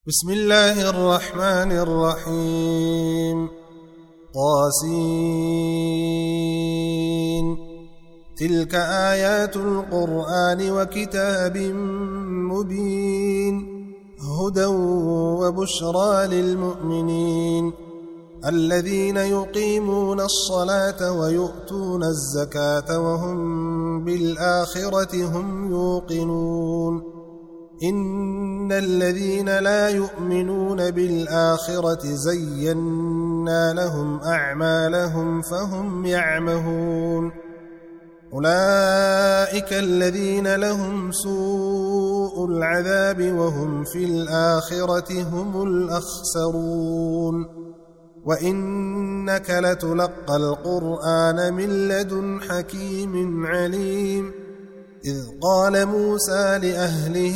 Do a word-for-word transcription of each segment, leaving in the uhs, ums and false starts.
بسم الله الرحمن الرحيم طاسين تلك آيات القرآن وكتاب مبين هدى وبشرى للمؤمنين الذين يقيمون الصلاة ويؤتون الزكاة وهم بالآخرة هم يوقنون إن الذين لا يؤمنون بالآخرة زينا لهم أعمالهم فهم يعمهون أولئك الذين لهم سوء العذاب وهم في الآخرة هم الأخسرون وإنك لتلقى القرآن من لدن حكيم عليم إذ قال موسى لأهله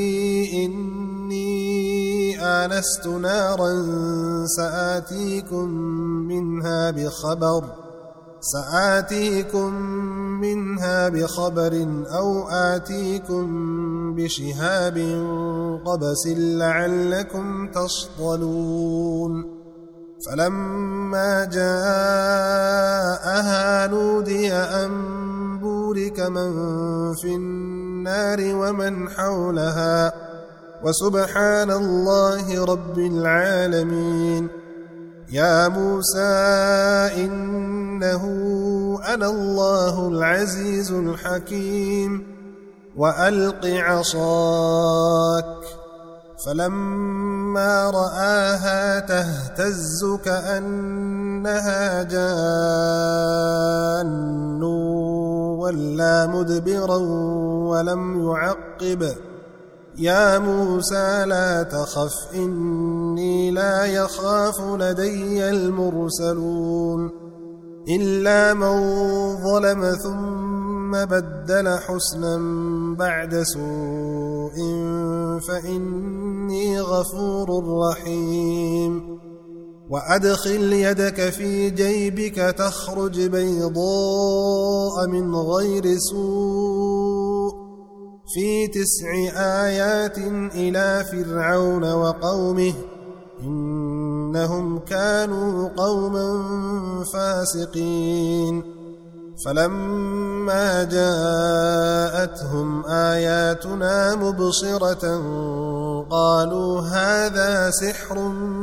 إني آنست نارا سآتيكم منها بخبر سآتيكم منها بخبر أو آتيكم بشهاب قبس لعلكم تصطلون فلما جاءها نودي أن بورك من في النار ومن حولها وسبحان الله رب العالمين يا موسى إنه أنا الله العزيز الحكيم وألق عصاك فلما رآها تهتز كأنها جان ولا مدبرا ولم يعقب يا موسى لا تخف إني لا يخاف لدي المرسلون إلا من ظلم ثم بدل حسنا بعد سوء فإني غفور رحيم وأدخل يدك في جيبك تخرج بيضاء من غير سوء في تسع آيات إلى فرعون وقومه إنهم كانوا قوما فاسقين فلما جاءتهم آياتنا مبصرة قالوا هذا سحر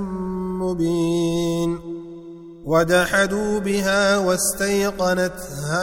مبين وجحدوا بها واستيقنتها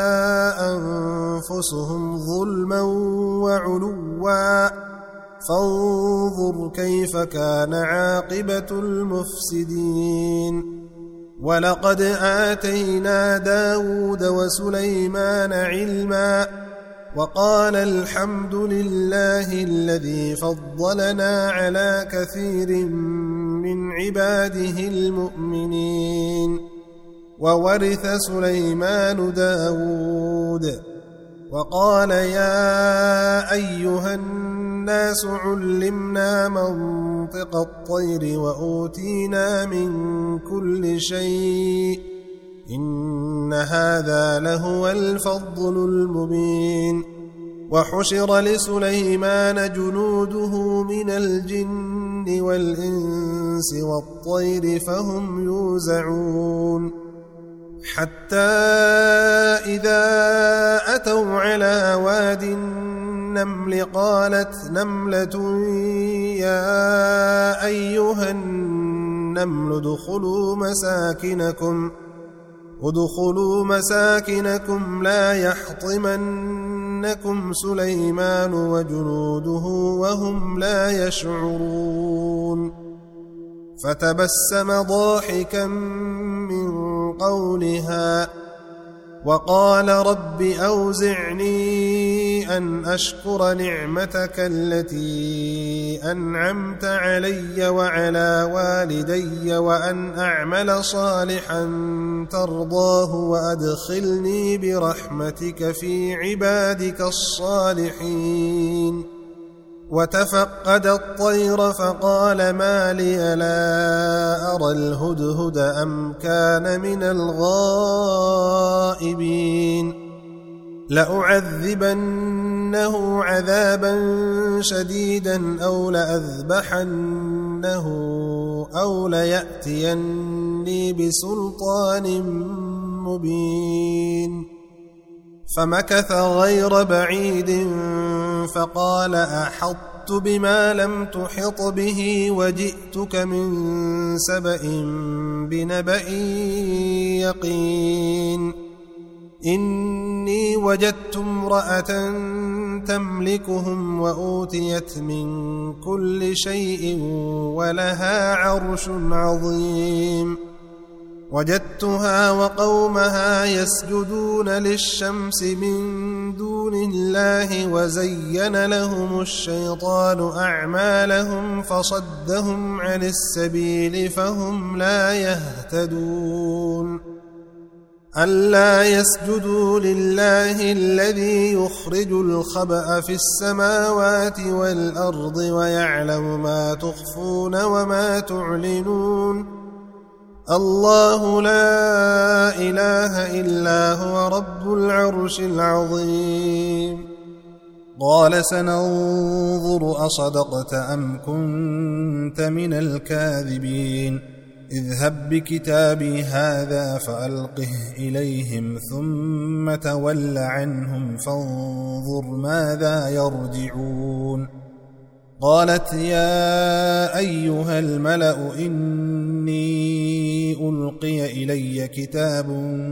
أنفسهم ظلما وعلوا فانظر كيف كان عاقبة المفسدين ولقد آتينا داود وسليمان علما وقال الحمد لله الذي فضلنا على كثير من عباده المؤمنين وورث سليمان داود وقال يا أيها الناس علمنا منطق الطير وأوتينا من كل شيء إن هذا لهو الفضل المبين وحشر لسليمان جنوده من الجن والإنس والطير فهم يوزعون حتى إذا أتوا على واد النمل قالت نملة يا أيها النمل ادخلوا مساكنكم ادخلوا مساكنكم لا يحطمنكم سليمان وجنوده وهم لا يشعرون فتبسم ضاحكا من قولها وقال رب أوزعني أن أشكر نعمتك التي أنعمت علي وعلى والدي وأن أعمل صالحا ترضاه وأدخلني برحمتك في عبادك الصالحين وتفقد الطير فقال ما لي لا أرى الهدهد أم كان من الغائبين لأعذبن لأذيقنه عذابا شديدا أو لأذبحنه أو ليأتيني بسلطان مبين. فمكث غير بعيد فقال أحطت بما لم تحط به وجئتك من سبأ بنبأ يقين. إني وجدت امرأة تملكهم وأوتيت من كل شيء ولها عرش عظيم. وجدتها وقومها يسجدون للشمس من دون الله وزين لهم الشيطان أعمالهم فصدهم عن السبيل فهم لا يهتدون. ألا يسجدوا لله الذي يخرج الخبأ في السماوات والأرض ويعلم ما تخفون وما تعلنون. الله لا إله إلا هو رب العرش العظيم. قال سننظر أصدقت أم كنت من الكاذبين. اذهب بكتابي هذا فألقه إليهم ثم تول عنهم فانظر ماذا يرجعون. قالت يا أيها الملأ إني ألقي إلي كتاب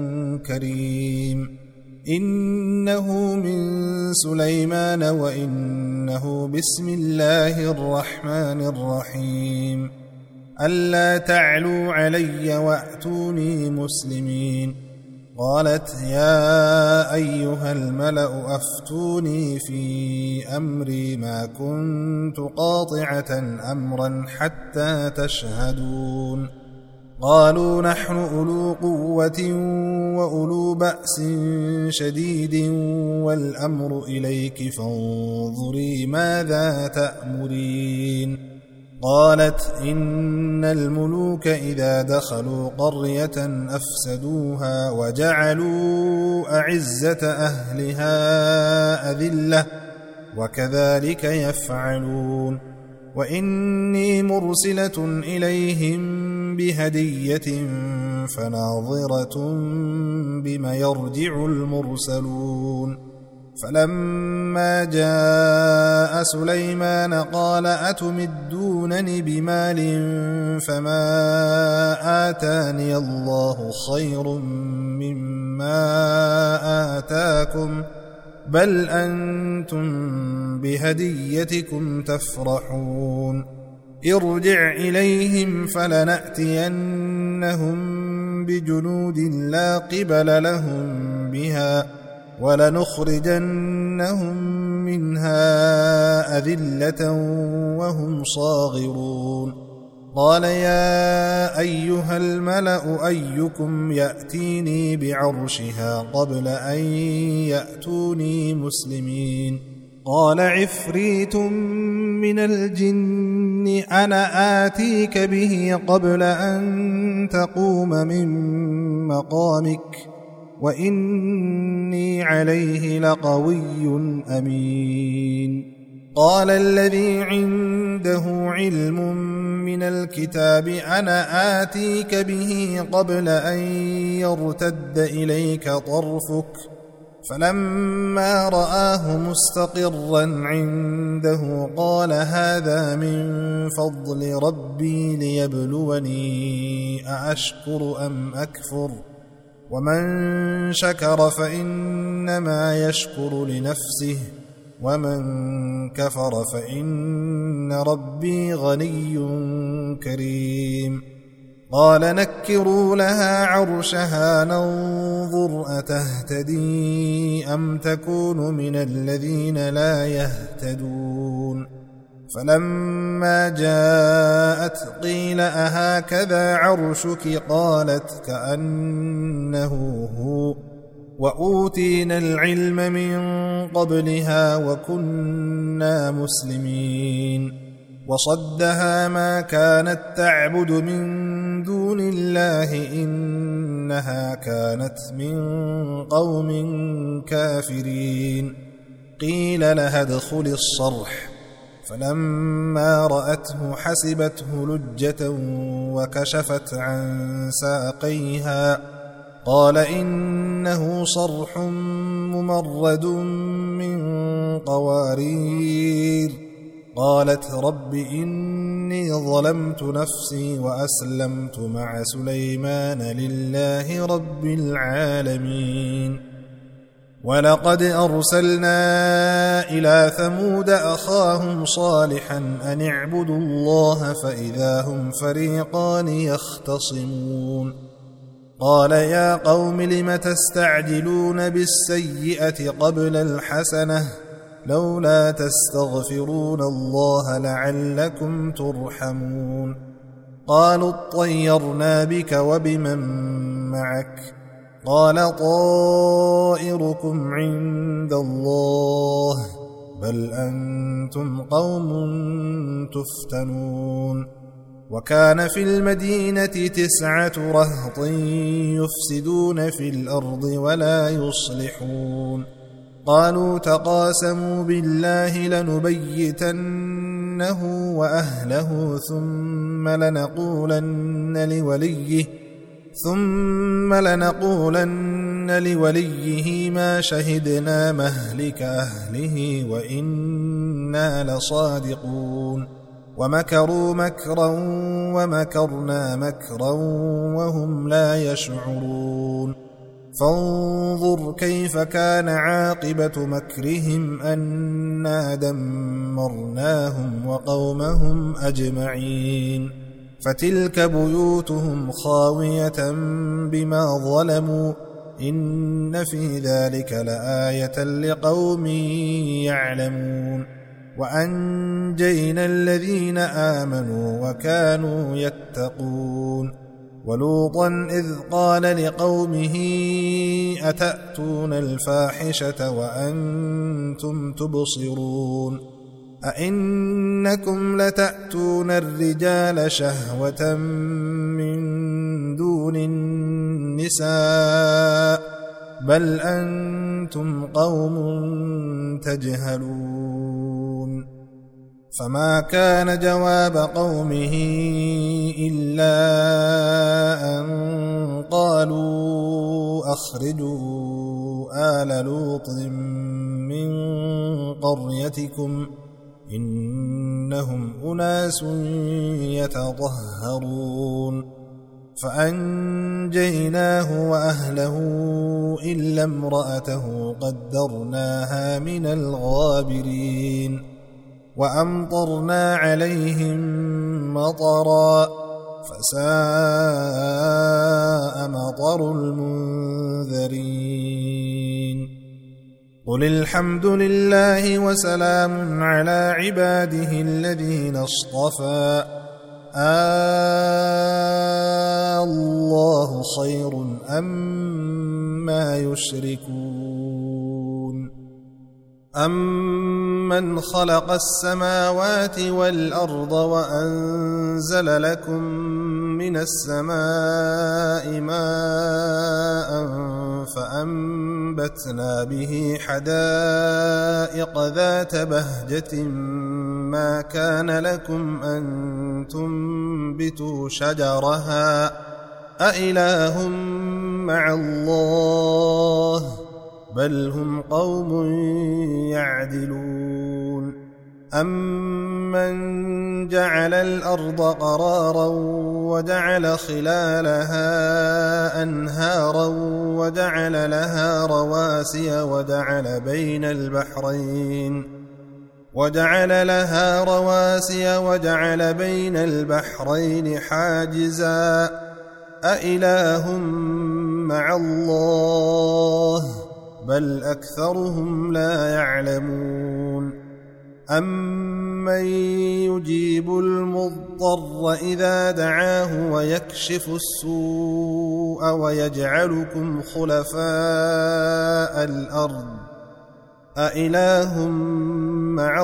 كريم إنه من سليمان وإنه بسم الله الرحمن الرحيم ألا تعلوا علي وأتوني مسلمين. قالت يا أيها الملأ أفتوني في أمري ما كنت قاطعة أمرا حتى تشهدون. قالوا نحن أولو قوة وأولو بأس شديد والأمر إليك فانظري ماذا تأمرين. قالت إن الملوك إذا دخلوا قرية أفسدوها وجعلوا أعزة أهلها أذلة وكذلك يفعلون. وإني مرسلة إليهم بهدية فناظرة بما يرجع المرسلون. فلما جاء سليمان قال أتمدونني بمال فما آتاني الله خير مما آتاكم بل أنتم بهديتكم تفرحون. ارجع إليهم فلنأتينهم بجنود لا قبل لهم بها ولنخرجنهم منها أذلة وهم صاغرون. قال يا أيها الملأ أيكم يأتيني بعرشها قبل أن يأتوني مسلمين. قال عفريت من الجن أنا آتيك به قبل أن تقوم من مقامك وإني عليه لقوي أمين. قال الذي عنده علم من الكتاب أنا آتيك به قبل أن يرتد إليك طرفك فلما رآه مستقرا عنده قال هذا من فضل ربي ليبلوني أأشكر أم أكفر ومن شكر فإنما يشكر لنفسه ومن كفر فإن ربي غني كريم. قال نكروا لها عرشها ننظر أتهتدي أم تكون من الذين لا يهتدون. فلما جاءت قيل أهكذا عرشك قالت كأنه هو وأوتينا العلم من قبلها وكنا مسلمين. وصدها ما كانت تعبد من دون الله إنها كانت من قوم كافرين. قيل لها ادخل الصرح، فلما رأته حسبته لجة وكشفت عن ساقيها، قال إنه صرح ممرد من قوارير. قالت رب إني ظلمت نفسي وأسلمت مع سليمان لله رب العالمين. ولقد أرسلنا إلى ثمود أخاهم صالحا أن اعبدوا الله فإذا هم فريقان يختصمون. قال يا قوم لم تستعجلون بالسيئة قبل الحسنة لولا تستغفرون الله لعلكم ترحمون. قالوا اطيرنا بك وبمن معك، قال طائركم عند الله بل أنتم قوم تفتنون. وكان في المدينة تسعة رهط يفسدون في الأرض ولا يصلحون. قالوا تقاسموا بالله لنبيتنه وأهله ثم لنقولن لوليه ثم لنقولن لوليه ما شهدنا مهلك أهله وإنا لصادقون. ومكروا مكرا ومكرنا مكرا وهم لا يشعرون. فانظر كيف كان عاقبة مكرهم أنا دمرناهم وقومهم أجمعين. فتلك بيوتهم خاوية بما ظلموا إن في ذلك لآية لقوم يعلمون. وأنجينا الذين آمنوا وكانوا يتقون. ولوطا إذ قال لقومه أتأتون الفاحشة وأنتم تبصرون أئنكم لتأتون الرجال شهوة من دون النساء بل أنتم قوم تجهلون. فما كان جواب قومه إلا أن قالوا أخرجوا آل لوط من قريتكم إنهم أناس يتطهرون. فأنجيناه وأهله إلا امرأته قدرناها من الغابرين. وأمطرنا عليهم مطرا فساء مطر المنذرين. قل الحمد لله وسلام على عباده الذين اصطفى آه الله خير أما يشركون. أمن خلق السماوات والأرض وأنزل لكم من السماء ماء فأنبتنا به حدائق ذات بهجة ما كان لكم أن تنبتوا شجرها أإله مع الله بل هم قوم يعدلون. أمن جعل الأرض قرارا وجعل خلالها أنهارا وجعل لها رواسي وجعل بين البحرين وجعل لها رواسي وجعل بين البحرين حاجزا أإله مع الله بل أكثرهم لا يعلمون. أمن يجيب المضطر إذا دعاه ويكشف السوء ويجعلكم خلفاء الأرض أإله مع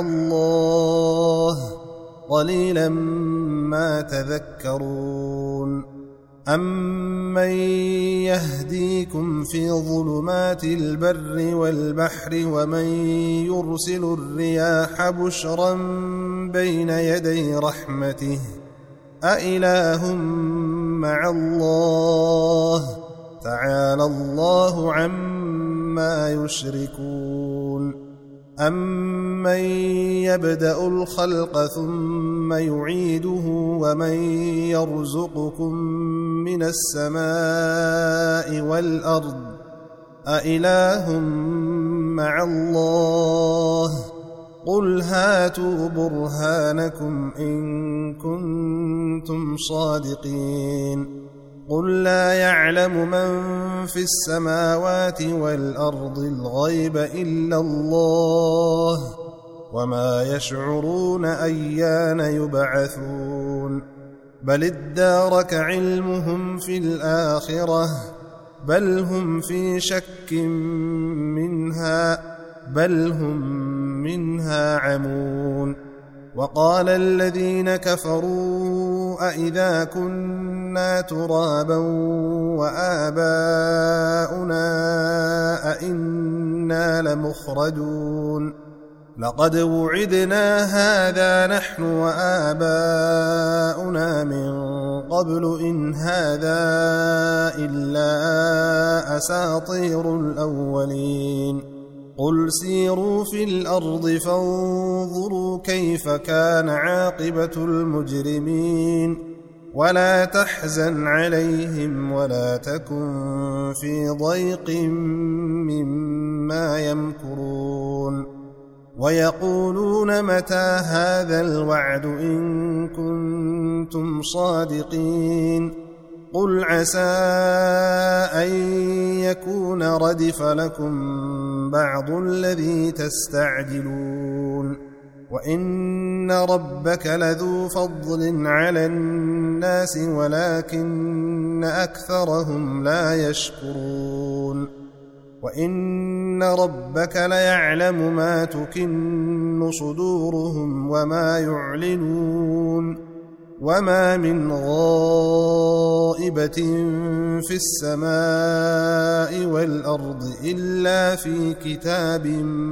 الله قليلا ما تذكرون. أَمَّن يَهْدِيكُمْ فِي ظُلُمَاتِ الْبَرِّ وَالْبَحْرِ وَمَن يُرْسِلُ الرِّيَاحَ بُشْرًا بَيْنَ يَدَيْ رَحْمَتِهِ أَإِلَٰهٌ مَّعَ اللَّهِ تَعَالَى اللَّهُ عَمَّا يُشْرِكُونَ أَمَّن يَبْدَأُ الْخَلْقَ ثُمَّ يُعِيدُهُ وَمَن يَرْزُقُكُم مِّنَ السَّمَاءِ وَالْأَرْضِ أَإِلَٰهٌ مَّعَ اللَّهِ قُلْ هَاتُوا بُرْهَانَكُمْ إِن كُنتُمْ صَادِقِينَ قُل لَّا يَعْلَمُ مَن فِي السَّمَاوَاتِ وَالْأَرْضِ الْغَيْبَ إِلَّا اللَّهُ وَمَا يَشْعُرُونَ أَيَّانَ يُبْعَثُونَ بَلِ ادَّارَكَ عِلْمُهُمْ فِي الْآخِرَةِ بَلْ هُمْ فِي شَكٍّ مِّنْهَا بَلْ هُم مِّنْهَا عَمُونَ وَقَالَ الَّذِينَ كَفَرُوا أَإِذَا كُنَّا تُرَابًا وَآبَاؤُنَا أَإِنَّا لَمُخْرَجُونَ لَقَدْ وُعِدْنَا هَٰذَا نَحْنُ وَآبَاؤُنَا مِن قَبْلُ إِنْ هَٰذَا إِلَّا أَسَاطِيرُ الْأَوَّلِينَ قُلْ سِيرُوا فِي الْأَرْضِ فَانظُرُوا كَيْفَ كَانَ عَاقِبَةُ الْمُجْرِمِينَ وَلَا تَحْزَنْ عَلَيْهِمْ وَلَا تَكُن فِي ضَيْقٍ مِّمَّا يَمْكُرُونَ وَيَقُولُونَ مَتَىٰ هَٰذَا الْوَعْدُ إِن كُنتُمْ صَادِقِينَ قُلْ عَسَىٰ أَن يَكُونَ رَدِفَ لَكُم بَعْضُ الَّذِي تَسْتَعْجِلُونَ وَإِنَّ رَبَّكَ لَذُو فَضْلٍ عَلَى النَّاسِ وَلَٰكِنَّ أَكْثَرَهُمْ لَا يَشْكُرُونَ وَإِنَّ رَبَّكَ لَيَعْلَمُ مَا تُكِنُّ صُدُورُهُمْ وَمَا يُعْلِنُونَ وَمَا مِنْ غَائِبَةٍ فِي السَّمَاءِ وَالْأَرْضِ إِلَّا فِي كِتَابٍ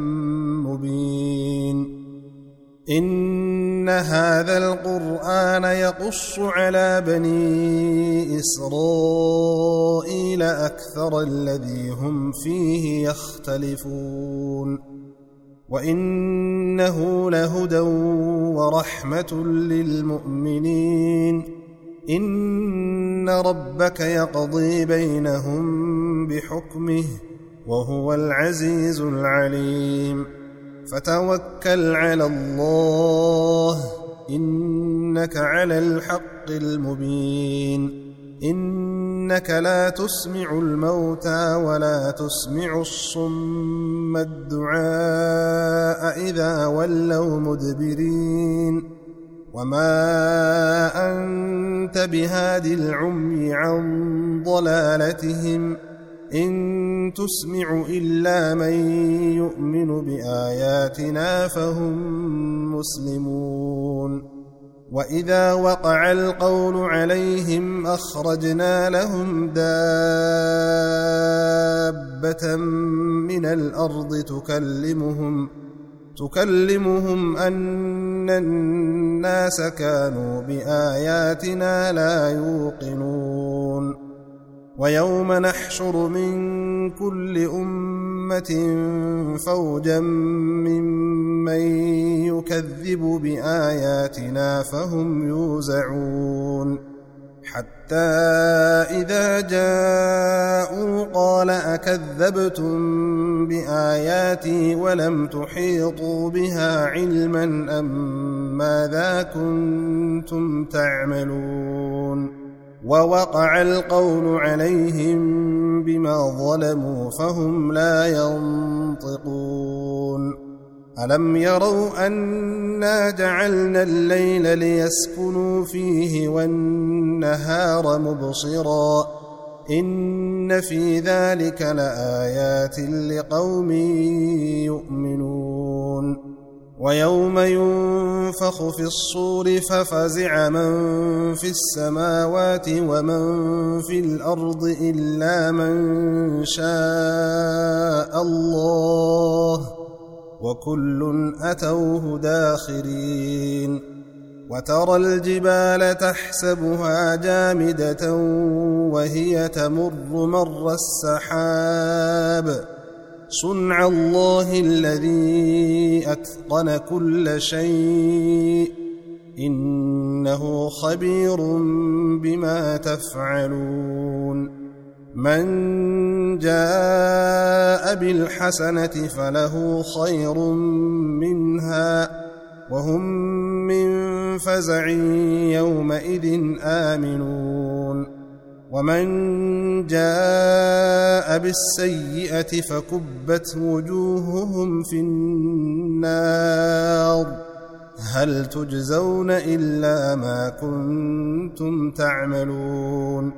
مُّبِينٍ إِنَّ هَٰذَا الْقُرْآنَ يَقُصُّ عَلَىٰ بَنِي إِسْرَائِيلَ أَكْثَرَ الَّذِي هُمْ فِيهِ يَخْتَلِفُونَ وَإِنَّهُ لَهُدًى وَرَحْمَةٌ لِّلْمُؤْمِنِينَ إِنَّ رَبَّكَ يَقْضِي بَيْنَهُم بِحُكْمِهِ وَهُوَ الْعَزِيزُ الْعَلِيمُ فَتَوَكَّلْ عَلَى اللَّهِ إِنَّكَ عَلَى الْحَقِّ الْمُبِينِ إِنَّكَ لَا تُسْمِعُ الْمَوْتَىٰ وَلَا تُسْمِعُ الصُّمَّ الدُّعَاءَ إِذَا وَلَّوْا مُدْبِرِينَ وَمَا أَنتَ بِهَادِ الْعُمْيِ عَن ضَلَالَتِهِمْ إِن تُسْمِعُ إِلَّا مَن يُؤْمِنُ بِآيَاتِنَا فَهُم مُّسْلِمُونَ وَإِذَا وَقَعَ الْقَوْلُ عَلَيْهِمْ أَخْرَجْنَا لَهُمْ دَابَّةً مِّنَ الْأَرْضِ تُكَلِّمُهُمْ تُكَلِّمُهُمْ أَنَّ النَّاسَ كَانُوا بِآيَاتِنَا لَا يُوقِنُونَ وَيَوْمَ نَحْشُرُ مِن كُلِّ أُمَّةٍ فَوْجًا مِّمَّن يُكَذِّبُ بِآيَاتِنَا فَهُمْ يُوزَعُونَ حَتَّىٰ إِذَا جَاءُوا قَالَ أَكَذَّبْتُم بِآيَاتِي وَلَمْ تُحِيطُوا بِهَا عِلْمًا أَم مَّاذَا كُنتُمْ تَعْمَلُونَ وَوَقَعَ الْقَوْلُ عَلَيْهِم بِمَا ظَلَمُوا فَهُمْ لَا يَنطِقُونَ أَلَمْ يَرَوْا أَنَّا جَعَلْنَا اللَّيْلَ لِيَسْكُنُوا فِيهِ وَالنَّهَارَ مُبْصِرًا إِنَّ فِي ذَلِكَ لَآيَاتٍ لِقَوْمٍ يُؤْمِنُونَ ويوم ينفخ في الصور ففزع من في السماوات ومن في الأرض إلا من شاء الله وكل أتوه داخرين وترى الجبال تحسبها جامدة وهي تمر مر السحاب صنع الله الذي أتقن كل شيء إنه خبير بما تفعلون من جاء بالحسنة فله خير منها وهم من فزع يومئذ آمنون ومن جاء بالسيئة فكبت وجوههم في النار هل تجزون إلا ما كنتم تعملون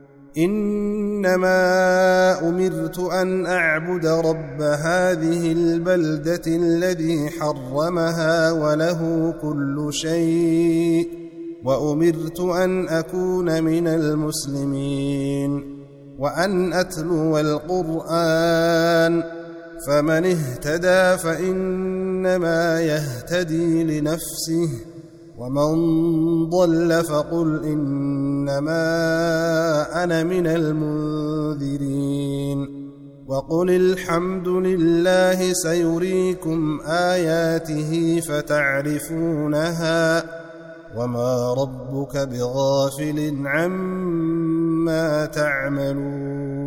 إنما أمرت أن أعبد رب هذه البلدة الذي حرمها وله كل شيء وأمرت أن أكون من المسلمين وأن أتلو القرآن فمن اهتدى فإنما يهتدي لنفسه ومن ضل فقل إنما أنا من المنذرين وقل الحمد لله سيريكم آياته فتعرفونها وما ربك بغافل عما تعملون